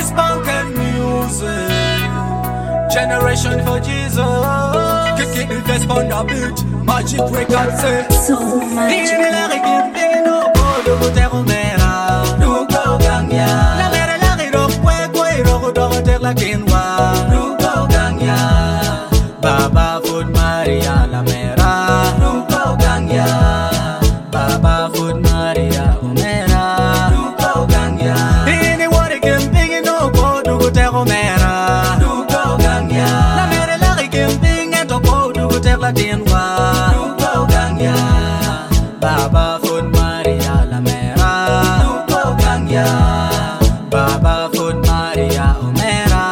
Spunk and music, generation for Jesus. Kick the best on the beat, magic record say. So magic. La quinoa, Nuko Gangya, Baba Food Maria La Mera, Nuko Gangya, Baba Food Maria Omera, Nuko Gangya. Anyone can bring no go to Gutero Mera, Nuko Gangya. La Mera La can bring and to go to Gutera Dinwa, Nuko Gangya, Baba Food Maria La Mera, Nuko Gangya, Baba Food Maria Omera.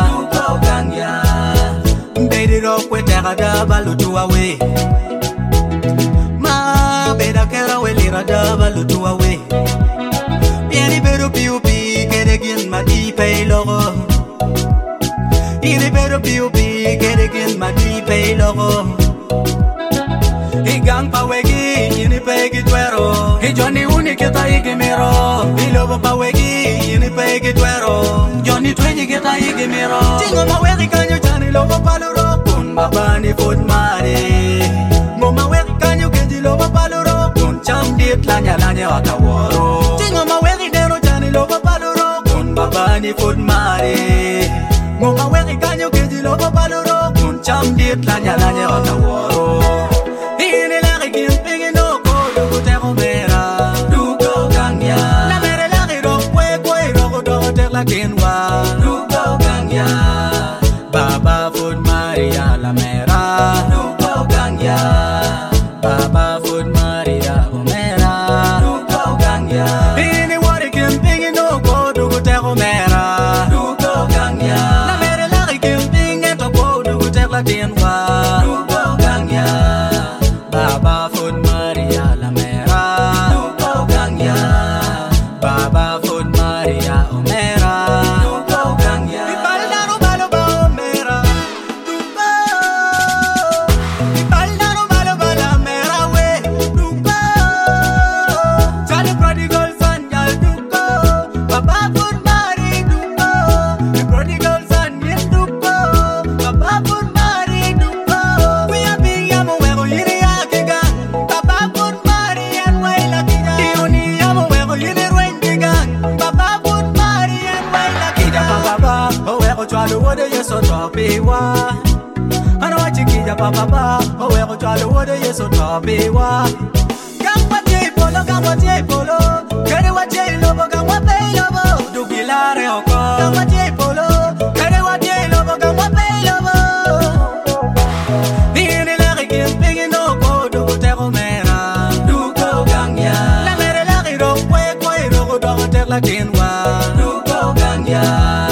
Balutu away, ma beda kera welira da balutu away. Piani beru piupi keregin mati pay logo. Ini beru piupi keregin mati pay logo. Igang pawegi ini pegi tuero. Johnny uni kita igimiro. Ilobo pawegi ini pegi tuero. Johnny twenty kita igimiro. Tingo mawegi kanyo chani lobo paluro. Mabani food mare, mama wek kanyo keji loba paluro, kun cham dit lanya wataworo. Tingo ma weki dero chani loba paluro, kun mabani food mare, mama wek kanyo keji loba paluro, kun cham dit lanya wataworo. Ini lagi gimping no ko dugu tero mera, dugo gangya. La mere lagi rokwe kwe roko dogo tek la kinwa, dugo gangya. Baba Food Maria La Mera, Nuko Gangya, Baba Food Maria Omera, Nuko Gangya. Anyone can bring no go to Gutero Mera, Nuko Gangya. La Mera La can bring and to go to Gutera Dinwa, Nuko Gangya, Baba Food Maria La Mera, Nuko Gangya, Baba Food Maria Omera, Nuko Gangya. So topiwa, I know what you get your papa, oh, we're trying to water you so topiwa. Gangwa polo, carry what you love, gangwa pay lobo, do bilare oko. Gangwa polo, carry what you love, gangwa pay lobo. Nini lari kimping no go, do Gutero Mera, Nuko Gangya. La mere lari ro, kwe, ro, do Gutera Kinwa, Nuko Gangya.